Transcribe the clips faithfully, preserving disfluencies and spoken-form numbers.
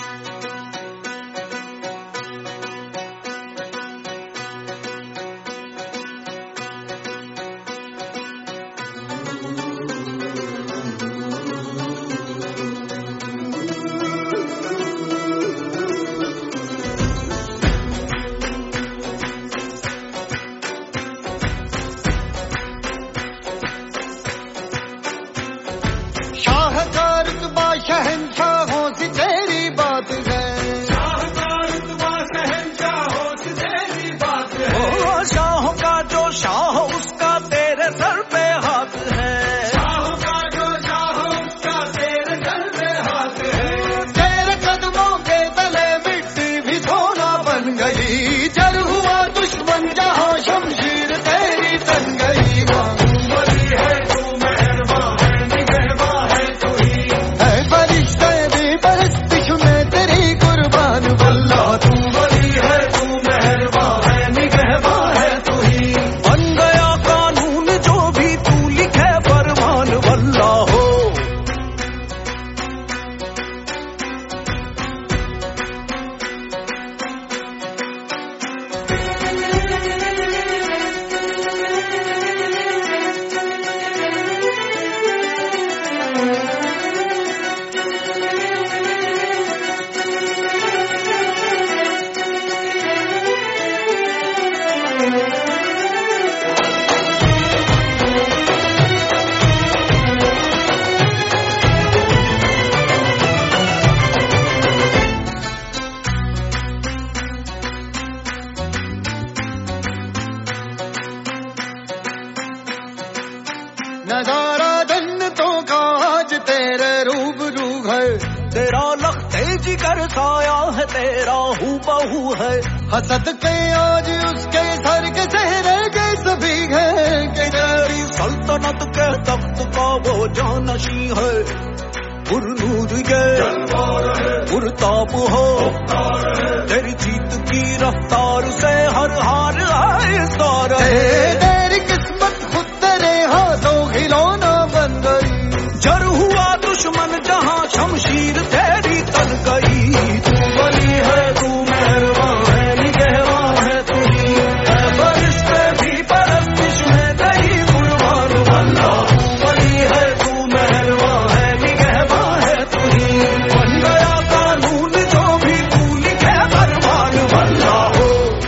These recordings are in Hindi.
शहंशाहों से तेरी बात है, शहंशाहों से तेरी बात है। ओ शाहों का जो शाह उसका तेरे सर पे हाथ है, शाहों का जो शाह उसका तेरे सर पे हाथ है। तेरे कदमों के तले मिट्टी भी सोना बन गई, जर हुआ दुश्मन जहाँ शमशीर तेरी तन गई। नजारा जन्नतों का आज तेरे रूबरू है, तेरा लखते जिगर साया है, तेरा हूबहू है। हसद के आज उसके सर के चेहरे के सभी है, तेरी सल्तनत के तख्त का वो जानशी है। पुरनूर के पुरताप हो, तेरी जीत की रफ्तार से हर हार है सार है। तेरी किस्मत खुद तेरे हाथों खिलौना बन गई, जर हुआ दुश्मन जहाँ शमशीर तेरी तन गई। तू वली है, तू मेहरबान है, निगहबान है तू ही, फरिश्ते भी परस्तिश में तेरी कुर्बान। अल्लाह तू वली है, तू मेहरबान है, निगहबान है तू ही, बन गया कानून जो भी तू लिखे फरमान। अल्लाह हो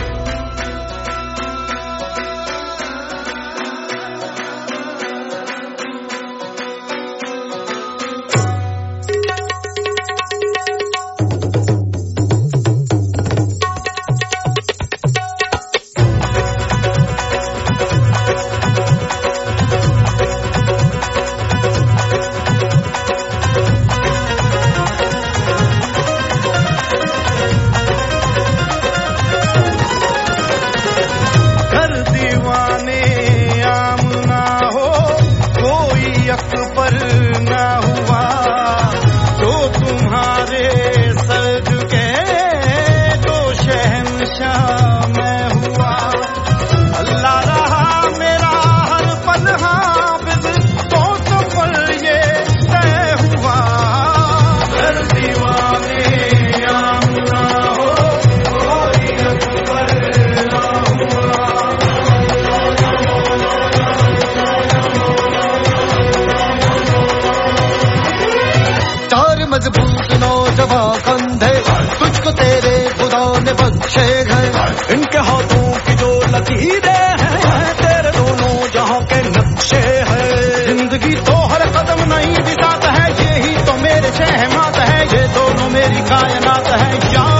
पर ना हुआ तो तुम्हारे सर के तो शहंशाह मैं हुआ। अल्लाह रहा मेरा हर पल हाफिज, तो तो पल ये तय हुआ। हर दीवाने आमना हो, कोई अकबर ना हुआ। मजबूत नौजवान कंधे तुझको तेरे खुदा ने बख्शे हैं, इनके हाथों की जो लकीरें हैं तेरे दोनों जहां के नक्शे हैं। जिंदगी तो हर कदम नहीं बिताता है, यही तो मेरे शहमात है, ये दोनों मेरी कायनात है।